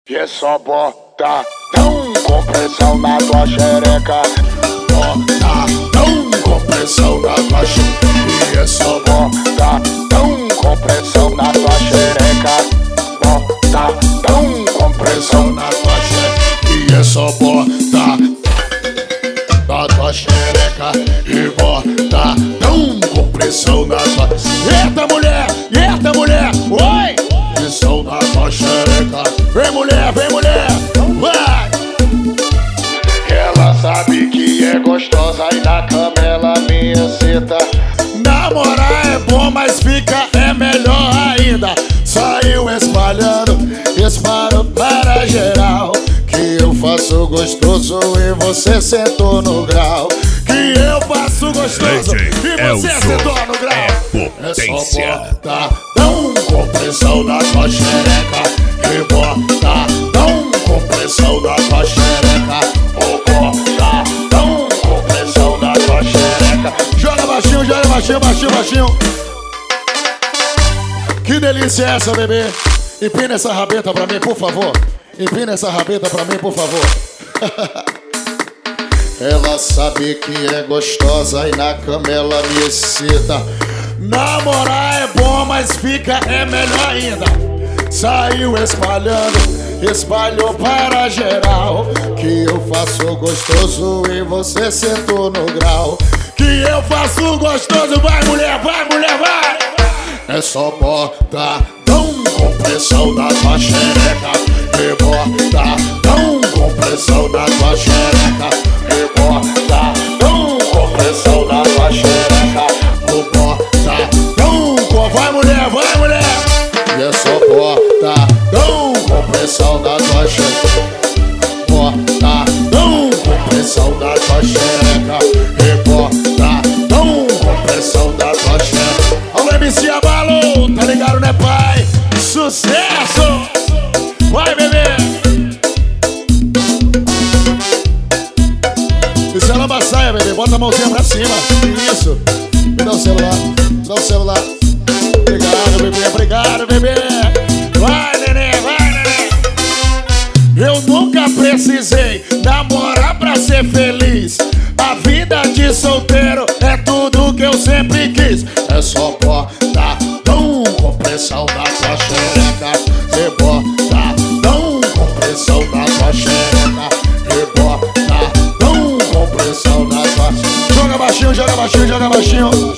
E é só botadão com pressão na tua xereca. Botadão com pressão na tua xereca. E é só botadão com pressão na tua xereca. Botadão com pressão na tua xereca. E é só botar na tua xereca. E botadão com pressão na tua xereca. Eita mulher, oi! Pressão na tua xereca. Vem mulher, vai! Ela sabe que é gostosa e na cama ela me excita. Namorar é bom, mas fica é melhor ainda. Saiu espalhando para geral. Que eu faço gostoso e você sentou no grau. Que eu faço gostoso e você sentou no grau. É só botadão com pressão na tua xereca. E botadão com pressão na tua xereca. Botadão com pressão na tua xereca. Joga baixinho. Que delícia é essa, bebê? Empina essa rabeta pra mim, por favor. Ela sabe que é gostosa e na cama ela me excita. Namorar é bom, mas fica é melhor ainda. Saiu espalhou para geral. Que eu faço gostoso e você sentou no grau. Que eu faço gostoso, vai mulher, vai! É só botadão com pressão na tua xereca. E botadão com pressão na tua xereca. E botadão com pressão na tua xereca. O botadão com... Vai mulher! E é só botadão com pressão na tua xereca. Botadão com pressão na tua xereca. E botadão com pressão na tua xereca. Alô, MC Abalo, tá ligado, né, pai? Sucesso! Vai, bebê! Isso é lambaçaia, bebê. Bota a mãozinha pra cima. Isso. Me dá o celular. Obrigado, bebê. Vai, neném. Eu nunca precisei namorar pra ser feliz. A vida de solteiro é tudo que eu sempre quis. É só botadão com pressão na tua xereca. E botadão com pressão na tua xereca. E botadão com pressão na tua xereca. Joga baixinho.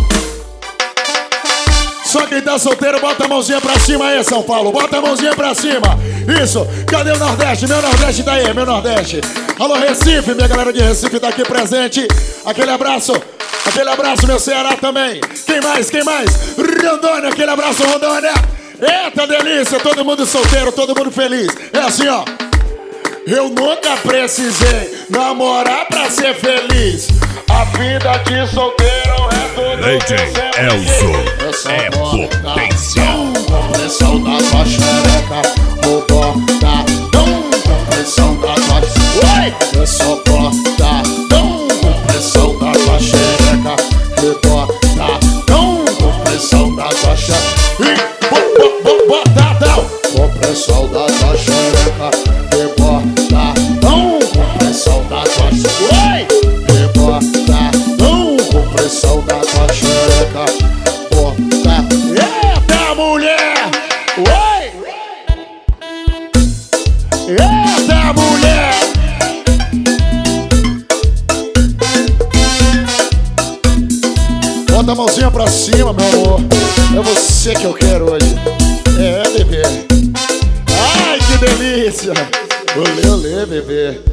Só quem tá solteiro, bota a mãozinha pra cima aí, São Paulo. Bota a mãozinha pra cima. Isso. Cadê o Nordeste? Meu Nordeste tá aí, meu Nordeste. Alô, Recife, minha galera de Recife tá aqui presente. Aquele abraço, meu Ceará também. Quem mais? Rondônia, aquele abraço, Rondônia. Eita delícia, todo mundo solteiro, todo mundo feliz. É assim, ó. Eu nunca precisei namorar pra ser feliz. A vida de solteiro é tudo que eu sempre quis. É potência. Com pressão na tua xereca. O botadão com pressão na tua xereca. É só botadão com pressão na tua xereca. E botadão com pressão na tua xereca. E botadão com pressão na tua xereca. E botadão com pressão na tua xereca. E botadão com pressão na tua xereca. Eita mulher! Oi! Eita mulher! Bota a mãozinha pra cima, meu amor. É você que eu quero hoje. É, bebê. Ai, que delícia! Olê, bebê.